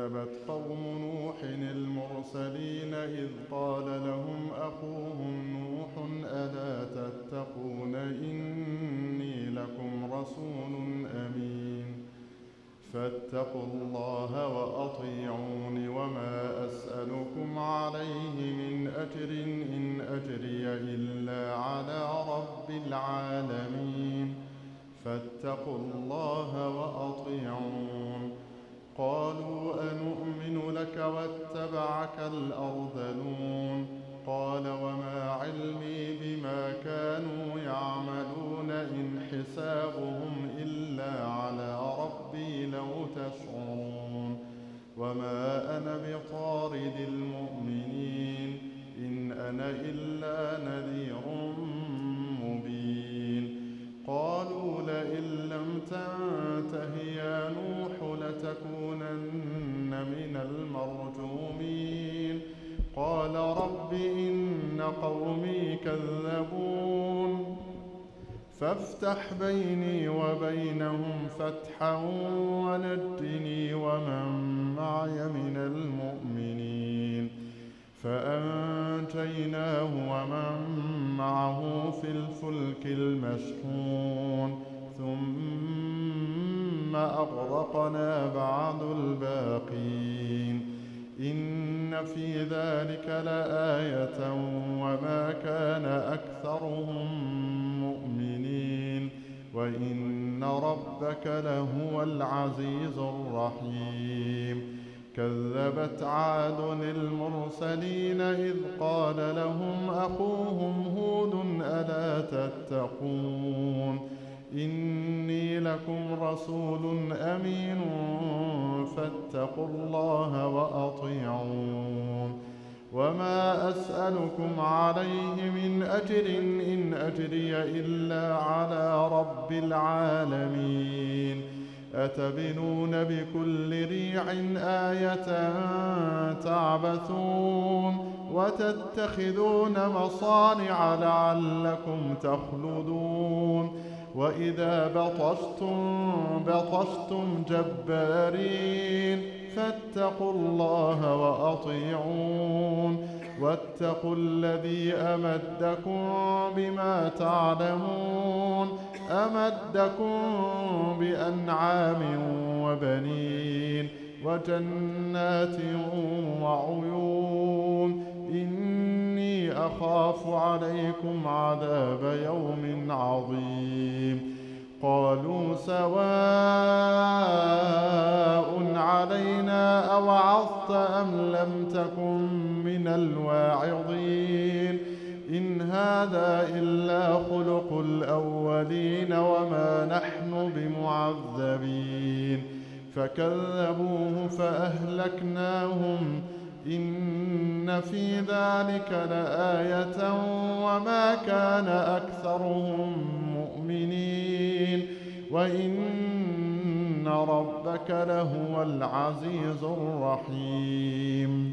كذبت قوم نوح المرسلين إذ قال لهم أخوهم نوح ألا تتقون إني لكم رسول أمين فاتقوا الله وأطيعون وما أسألكم عليه من أجر إن أجري إلا على رب العالمين فاتقوا الله وأطيعون قالوا أنؤمن لك واتبعك الأرذلون قال وما علمي بما كانوا يعملون إن حسابهم إلا على ربي لو تشعرون وما أنا بطارد المؤمنين إن أنا إلا نذير مبين قالوا لئن لم تنته يا نوح لتكونن من المرجومين قال رب إن قومي كذبون فافتح بيني وبينهم فتحا ونجني ومن معي من المؤمنين فأنجيناه ومن معه في الفلك المشحون ثم أغرقنا بعد الباقين إن في ذلك لآية وما كان أكثرهم مؤمنين وإن ربك لهو العزيز الرحيم كذبت عاد المرسلين إذ قال لهم أخوهم هود ألا تتقون إني لكم رسول أمين فاتقوا الله وأطيعون وما أسألكم عليه من أجر إن أجري إلا على رب العالمين أتبنون بكل ريع آية تعبثون وتتخذون مصانع لعلكم تخلدون وإذا بطشتم جبارين فاتقوا الله وأطيعون واتقوا الذي أمدكم بما تعلمون أمدكم بأنعام وبنين وجنات وعيون إني أخاف عليكم عذاب يوم عظيم قالوا سواء علينا أوعظت أم لم تكن من الواعظين إن هذا إلا خلق الأولين وما نحن بمعذبين فكذبوه فأهلكناهم إن في ذلك لآية وما كان أكثرهم مؤمنين وإن ربك لهو العزيز الرحيم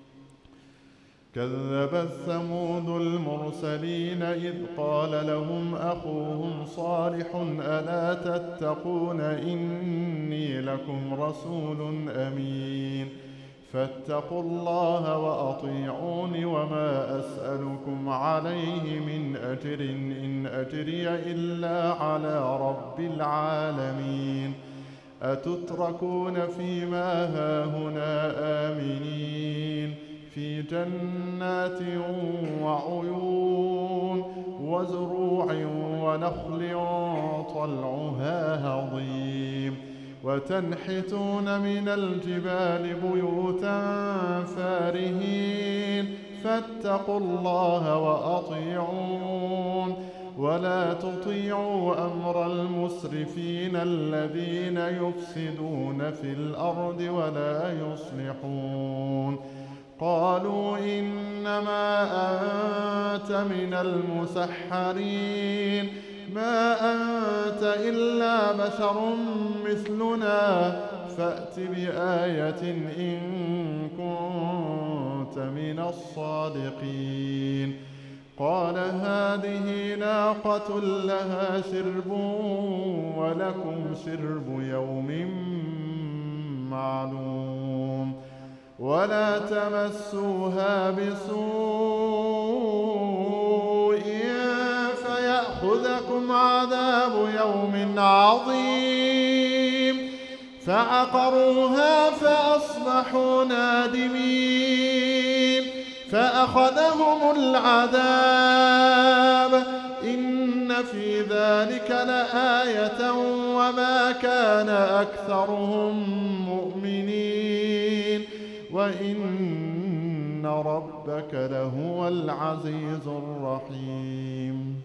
كذبت ثمود المرسلين إذ قال لهم أخوهم صالح ألا تتقون إني لكم رسول أمين فاتقوا الله وأطيعون وما أسألكم عليه من أجر إن أجري إلا على رب العالمين أتتركون فيما هاهنا آمنين في جنات وعيون وزروع ونخل طلعها هضيم وتنحتون من الجبال بيوتا فارهين فاتقوا الله وأطيعون ولا تطيعوا أمر المسرفين الذين يفسدون في الأرض ولا يصلحون قالوا إنما أنت من المسحرين ما أنت إلا بشر مثلنا فأت بآية إن كنت من الصادقين قال هذه ناقة لها شرب ولكم شرب يوم معلوم ولا تمسوها بسوء فيأخذكم عذاب يوم عظيم. فعقروها فأصبحوا نادمين. فأخذهم العذاب إن في ذلك لآية وما كان أكثرهم مؤمنين وإن ربك لهو العزيز الرحيم.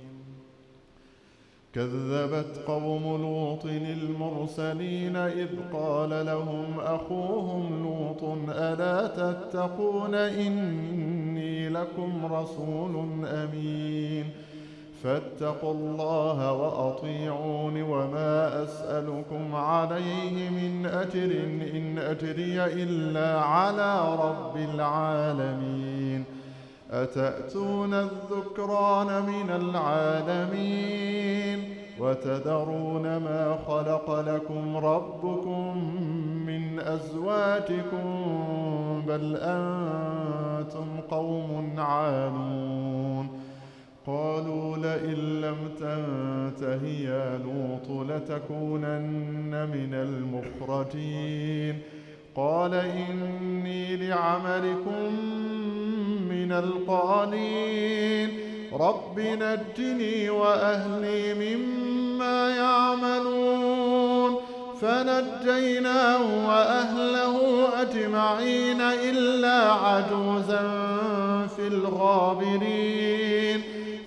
كذبت قوم لوط المرسلين إذ قال لهم أخوهم لوط ألا تتقون إني لكم رسول أمين فاتقوا الله وأطيعون وما أسألكم عليه من أجر إن أجري إلا على رب العالمين. أتأتون الذكران من العالمين وتذرون ما خلق لكم ربكم من أزواجكم بل أنتم قوم عادون. قالوا لئن لم تنته يا لوط لتكونن من المخرجين. قال إني لعملكم من القالين رب نجني وأهلي مما يعملون. فنجيناه وأهله أجمعين إلا عجوزا في الغابرين.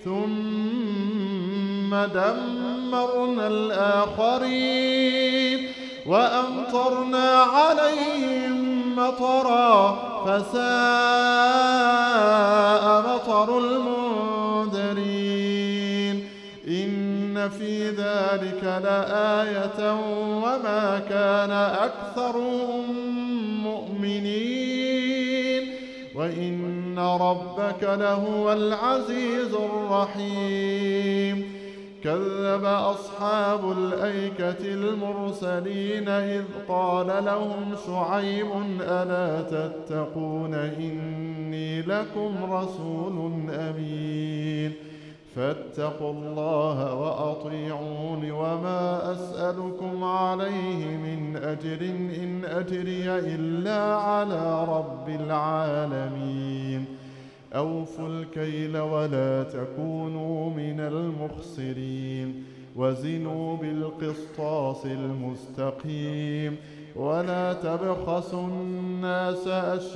ثم دمرنا الآخرين وأمطرنا عليهم مطرا فساء مطر المنذرين. إن في ذلك لآية وما كان أكثرهم مؤمنين وإن ربك لهو العزيز الرحيم. كذب أصحاب الأيكة المرسلين إذ قال لهم شعيب ألا تتقون إني لكم رسول أمين فاتقوا الله وأطيعون وما أسألكم عليه من أجر إن أجري إلا على رب العالمين. أوفوا الكيل ولا تكونوا من المخسرين وزنوا بالقسطاس المستقيم ولا تبخسوا الناس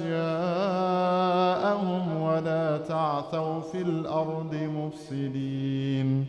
أشياءهم ولا تعثوا في الأرض مفسدين.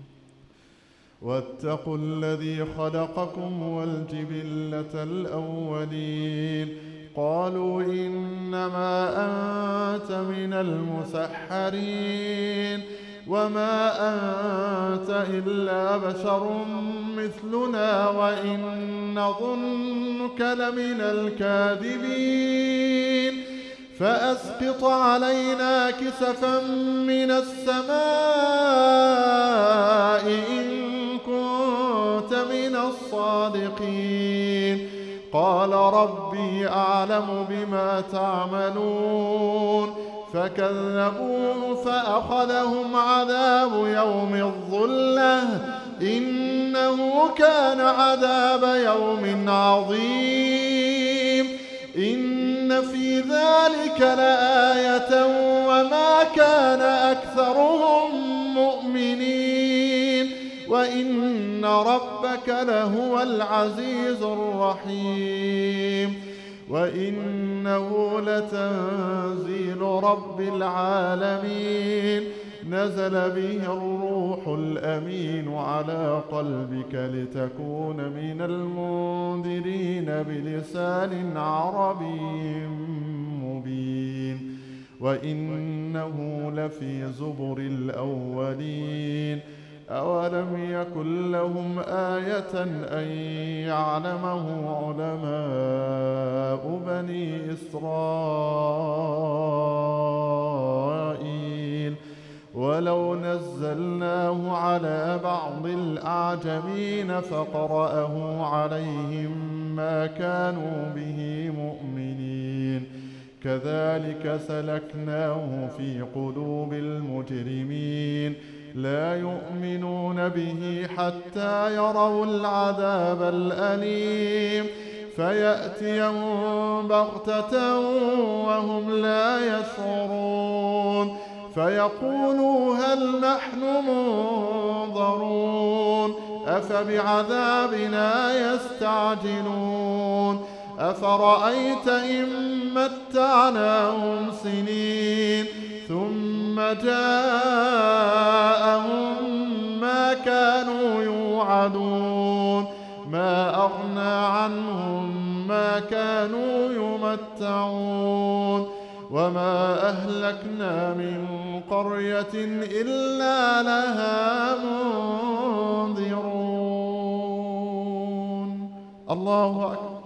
واتقوا الذي خلقكم والجبلة الأولين. قالوا إنما أنت من المسحرين وما أنت إلا بشر مثلنا وإن نظنك لمن الكاذبين. فأسقط علينا كسفا من السماء إن كنت من الصادقين. قال ربي أعلم بما تعملون. فكذبوه فأخذهم عذاب يوم الظلة إنه كان عذاب يوم عظيم. إن في ذلك لآية وما كان أكثرهم مؤمنين وإن ربك لهو العزيز الرحيم. وإنه لتنزيل رب العالمين نزل به الروح الأمين على قلبك لتكون من المنذرين بلسان عربي مبين. وإنه لفي زبر الأولين. أولم يكن لهم آية أن يعلمه علماء بني إسرائيل ولو نزلناه على بعض الأعجمين فقرأه عليهم ما كانوا به مؤمنين. كذلك سلكناه في قلوب المجرمين لا يؤمنون به حتى يروا العذاب الأليم فيأتيهم بغتة وهم لا يشعرون فيقولوا هل نحن منظرون أفبعذابنا يستعجلون أفرأيت إن متعناهم سنين ثم جاءهم ما كانوا يوعدون ما أغنى عنهم ما كانوا يمتعون وما أهلكنا من قرية إلا لها منذرون. الله أكبر.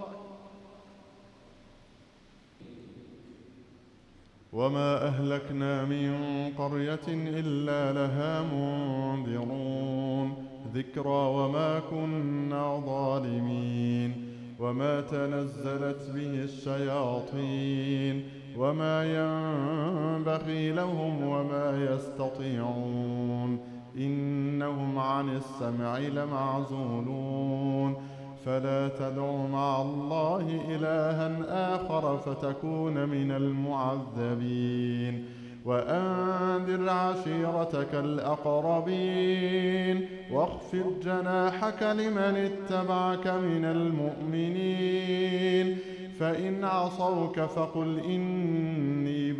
وما أهلكنا من قرية إلا لها منذرون ذكرى وما كنا ظالمين وما تنزلت به الشياطين وما ينبغي لهم وما يستطيعون إنهم عن السمع لمعزولون فلا تدع مع الله إلها آخر فتكون من المعذبين وأنذر عشيرتك الأقربين واخفض جناحك لمن اتبعك من المؤمنين فإن عصوك فقل إني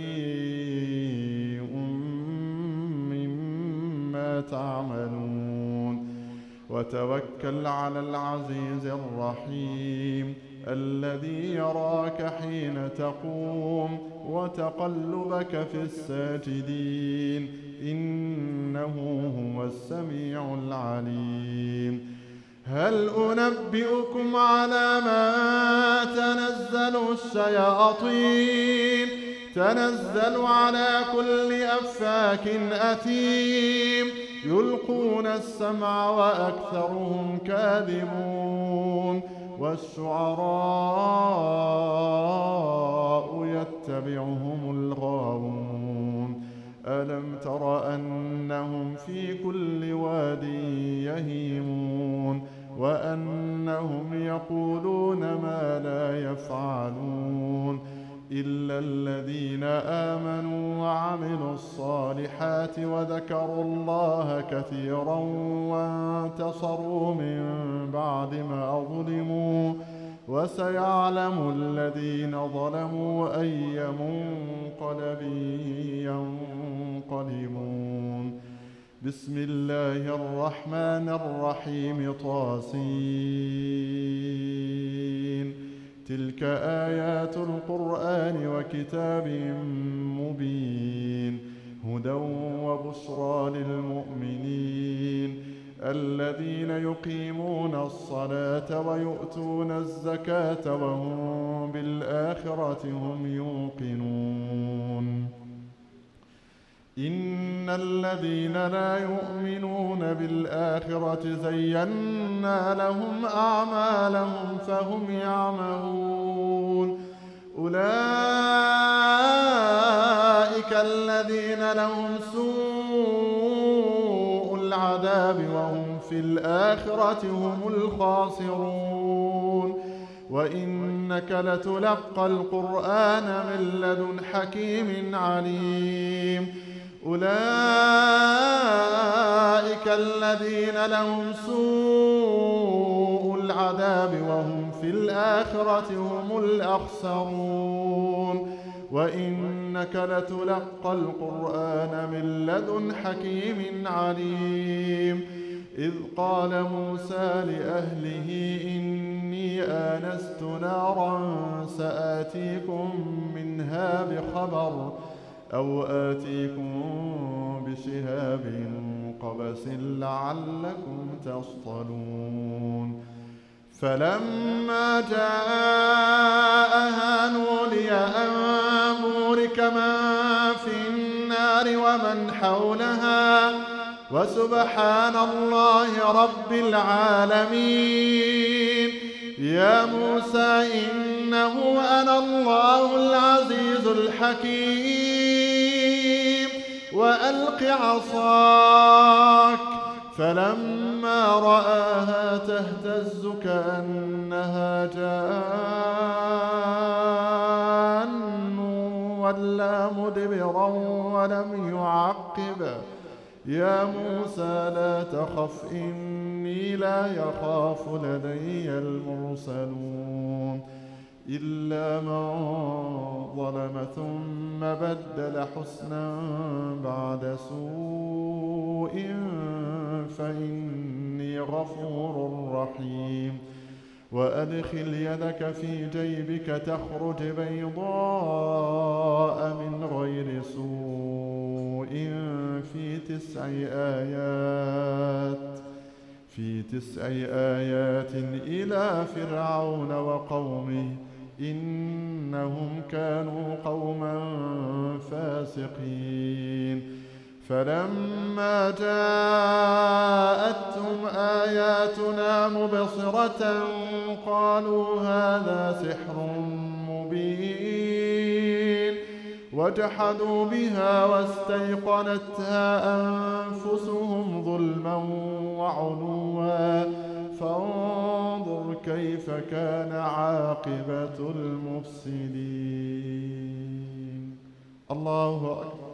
بريء مما تعملون وتوكل على العزيز الرحيم الذي يراك حين تقوم وتقلبك في الساجدين إنه هو السميع العليم. هل أنبئكم على ما تنزل الشياطين تنزل على كل أفاك أثيم يلقون السمع وأكثرهم كاذبون والشعراء يتبعهم الغاوون ألم تر أنهم في كل واد يهيمون وأنهم يقولون ما لا يفعلون إلا الذين آمنوا وعملوا الصالحات وذكروا الله كثيرا وانتصروا من بعد ما ظلموا وسيعلم الذين ظلموا أي منقلب ينقلبون. بسم الله الرحمن الرحيم طاسين تلك آيات القرآن وكتاب مبين هدى وبشرى للمؤمنين الذين يقيمون الصلاة ويؤتون الزكاة وهم بالآخرة هم يوقنون. إن الذين لا يؤمنون بالآخرة زينا لهم أعمالهم فهم يعمهون أولئك الذين لهم سوء العذاب وهم في الآخرة هم الخاسرون وإنك لتلقى القرآن من لدن حكيم عليم أولئك الذين لهم سوء العذاب وهم في الآخرة هم الأخسرون وإنك لتلقى القرآن من لدن حكيم عليم إذ قال موسى لأهله إني آنست نارا سآتيكم منها بخبر أو آتيكم بشهاب قبس لعلكم تصطلون فلما جاءها نودي أن بورك من في النار ومن حولها وسبحان الله رب العالمين يا موسى إنه أنا الله العزيز الحكيم وألق عصاك. فلما رآها تهتز كأنها جان ولى مدبرا ولم يعقب. يا موسى لا تخف إني لا يخاف لدي المرسلون إلا من ظلم ثم بدل حسنا بعد سوء فإني غفور رحيم. وأدخل يدك في جيبك تخرج بيضاء من غير سوء في 9 آيات إلى فرعون وقومه إنهم كانوا قوما فاسقين. فلما جاءتهم آياتنا مبصرة قالوا هذا سحر مبين وجحدوا بها واستيقنتها أنفسهم ظلما وعلوا فانظر كيف كان عاقبة المفسدين. الله أكبر.